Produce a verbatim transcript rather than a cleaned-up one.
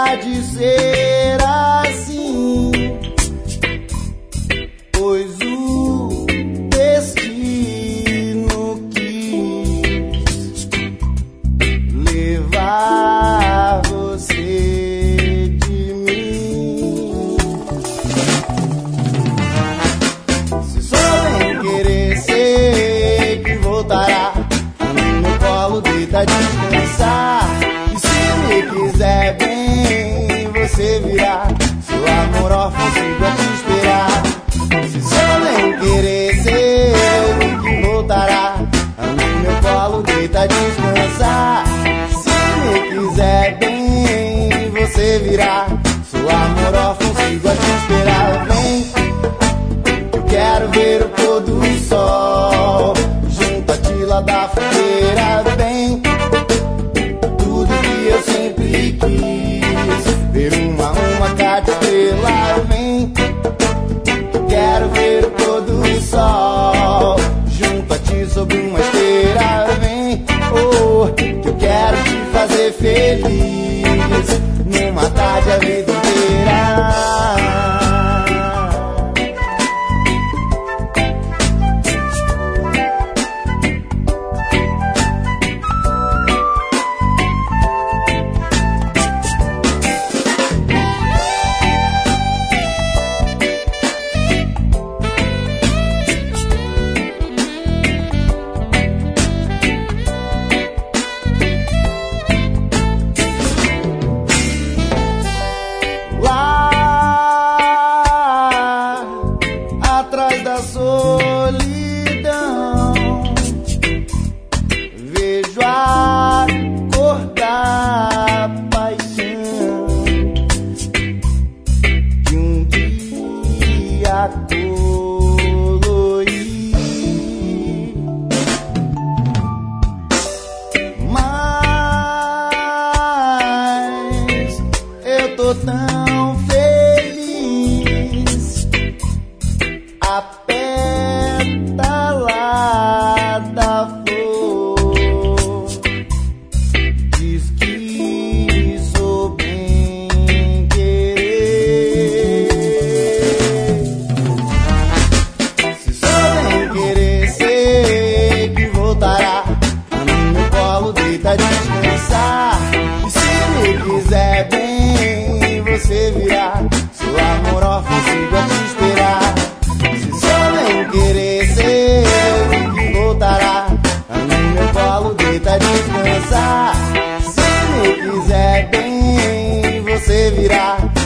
há de ser assim, pois o destino quis levar você de mim. Se só nem querer, sei que voltará no meu colo, deita descansar. E se me quiser bem, você virá. Seu amor órfão sigo a te esperar. Se só nem querer, sei que voltará no meu colo, deita descansar. Se me quiser bem, você virá. Seu amor órfão sigo a te esperar. Vem, eu quero ver o pôr do sol junto a ti lá da fogueira. Vem, tudo que eu sempre quis, ver uma, uma cada estrela. Vem, eu quero ver o pôr do sol junto a ti sobre uma esteira. Vem, oh, que eu quero te fazer feliz numa tarde a vida inteira. Atrás da solidão, vejo a cor da paixão de um dia colorir. Mas eu tô tão feliz, a pétala flor diz que sou bem querer. Se só bem querer, sei que voltará no meu colo, deita descansar. E se me quiser bem, você virá. Seu amor órfão sigo a te esperar. Se só nem querer, sei que voltará no meu colo, deita descansar. Se me quiser bem, você virá.